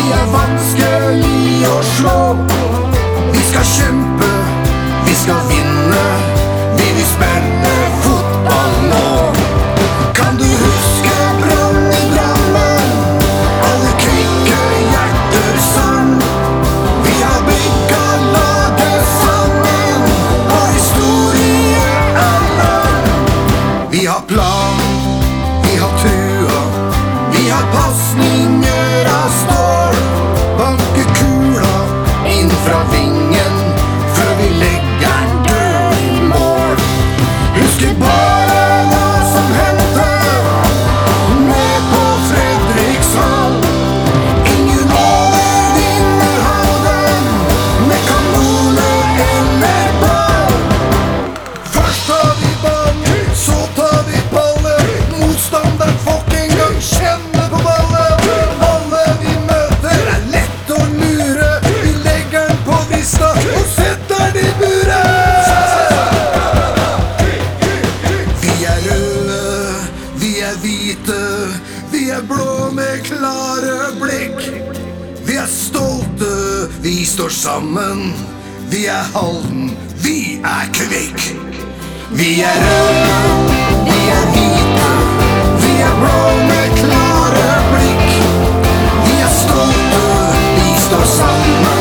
vanskelig å slå. Vi skal kjempe, vi skal vinne. Vi vil spille fotball nå. Kan du huske Brann i Drammen? Alle kvikke hjerter sang. Vi har bygget laget sammen. Vår historie lang. Vi har plan, vi har trua. Vi har passninger av stål. Banke kula inn fra vingen før vi legger den død i mål. Husker bare hva som hendte ned på Fredrikshall. Ingen overvinner havnen med kanoner eller ball. Først tar vi ballen, så tar vi ballen. Motstanderen får ikke engang kjenne på ballen. Alle vi møter er lett å lure. Vi legger den på vrista og setter den i buret. Vi er røde, vi er hvite, vi er blå med klare blikk. Vi er stolte, vi står sammen. Vi er Halden, vi er Kvikk. Vi er røde, vi er hvite, vi er blå med klare blikk. Vi er stolte, vi står sammen.